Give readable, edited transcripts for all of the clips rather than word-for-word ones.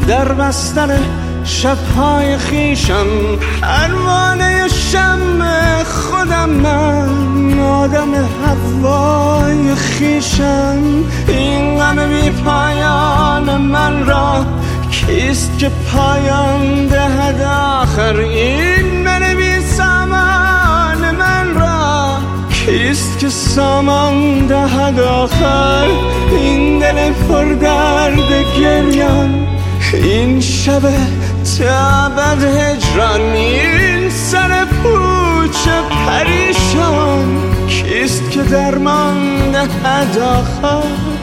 در بستر شب‌های خیشم، پروانه شمع خودم، من آدم هوای خیشم. این غم بی پایان من را کیست که پایان دهد آخر؟ این من بی سامان من را کیست که سامان دهد آخر؟ این دل پر درد گریان، این شب تا ابد هجران، این سر پوچ پریشان، کیست که درمان دهد آخر؟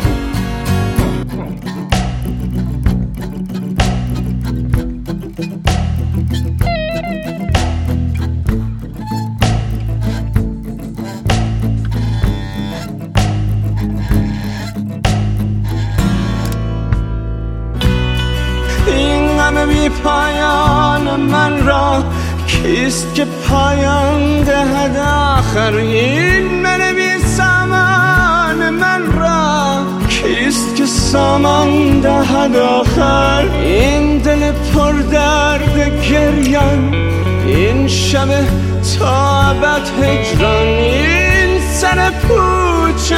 غم بی پایان من را کیست که پایان دهد آخر؟ این من بی سامان من را کیست که سامان دهد آخر؟ این دل پر درد گریان، این شب تا ابد هجران، این سر پوچ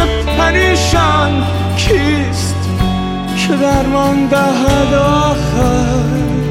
پریشان، کیست که درمان دهد آخر؟